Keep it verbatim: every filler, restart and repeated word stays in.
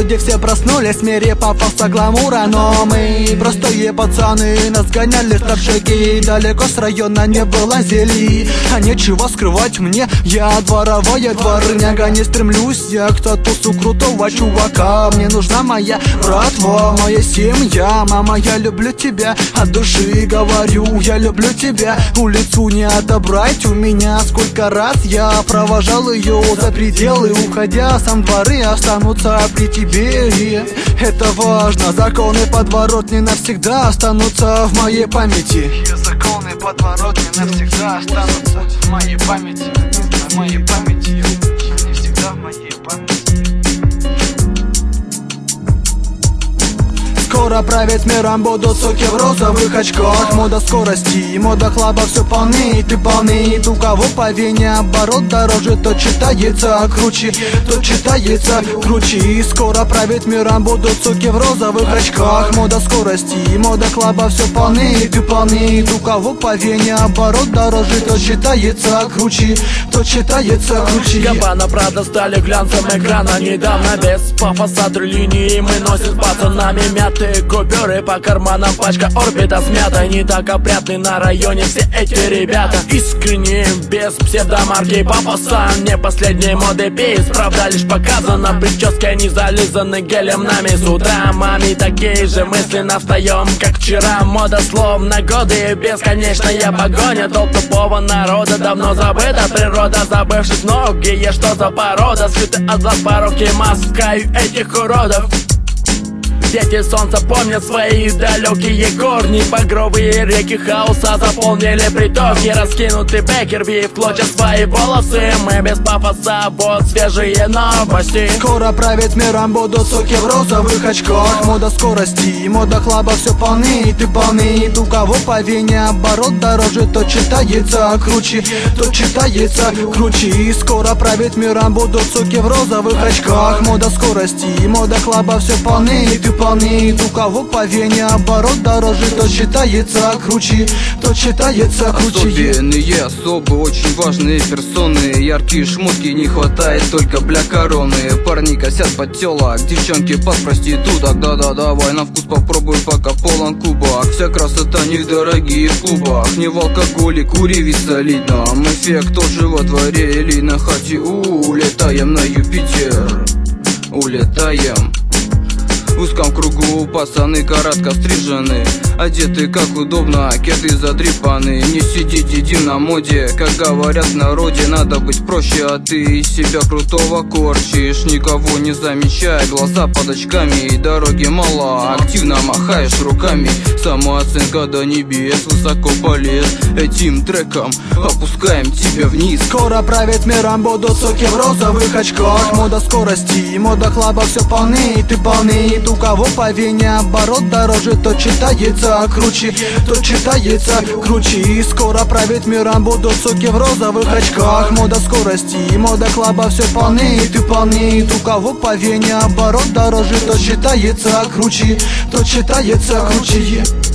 Люди все проснулись в мире пафоса гламура, но мы простые пацаны, нас гоняли старшаки. Далеко с района не вылазили, а нечего скрывать мне, я дворовая дворняга. Не стремлюсь я к статусу крутого чувака, мне нужна моя братва, моя семья. Мама, я люблю тебя, от души говорю, я люблю тебя. Улицу не отобрать у меня, сколько раз я провожал ее за пределы. Уходя, сам дворы останутся при тебе, и это важно. Законы подворотни навсегда останутся в моей памяти. Законы подворотни навсегда останутся в моей памяти. В моей памяти, они всегда в моей памяти. Скоро править миром будут суки в розовых очках. Мода скорости, мода хлаба, все полны, ты полны. У кого по вене оборот дороже, то читается круче, то читается круче. И скоро править миром будут суки в розовых очках. Мода скорости, мода хлаба, все полны, ты полны. У кого по вене оборот дороже, то читается круче, то читается круче. Габана, Прада стали глянцем экрана. Недавно без пафоса три линии мы носим с пацанами мятые купюры по карманам, пачка орбита смята. Не так опрятны на районе все эти ребята. Искренне, без псевдомарки пафоса. Не последней моды пейс, правда лишь показано. Прически они зализаны гелем нами с утра. Маме такие же мысленно встаем, как вчера. Мода словно годы, бесконечная погоня. Толп тупого народа давно забыта природа, забывшись многие, что за порода. Скрыты от глаз пороки, маскаю этих уродов. Дети солнца помнят свои далекие корни. Багровые реки хаоса заполнили притоки. Раскинутый бэк, рви в клочья свои волосы. Мы без пафоса, вот свежие новости. Скоро править миром будут суки в розовых очках. Мода скорости, мода хлаба, все полны, ты полны. У кого по вене оборот дороже, то читается круче, то читается круче. И скоро править миром будут суки в розовых очках. Мода скорости, мода хлаба, все полны, ты полны. У кого по вене оборот дороже, то считается круче, то считается круче. Особенные, особо очень важные персоны. Яркие шмотки не хватает только бля короны. Парни косят под телок, девчонки под проституток. Да-да, давай на вкус попробуй, пока полон кубок. Вся красота недорогие в клубах. Не в алкоголе, кури ведь солидном. Эффект тоже во дворе или на хате. Улетаем на Юпитер, улетаем. В узком кругу пацаны коротко стрижены, одеты как удобно, кеды задрипаны. Не сидеть едим на моде, как говорят в народе. Надо быть проще, а ты из себя крутого корчишь. Никого не замечая, глаза под очками, и дороги мало, активно махаешь руками. Самооценка до небес, высоко полез. Этим треком опускаем тебя вниз. Скоро править миром будут суки в розовых очках. Мода скорости, мода хлаба, все полны, ты полны. У кого по вене оборот дороже, то читается круче, то читается круче. И скоро править миром будут суки в розовых очках. Мода скорости, мода хлаба, все полны, ты полны. У кого по вене оборот дороже, то читается круче, то читается круче.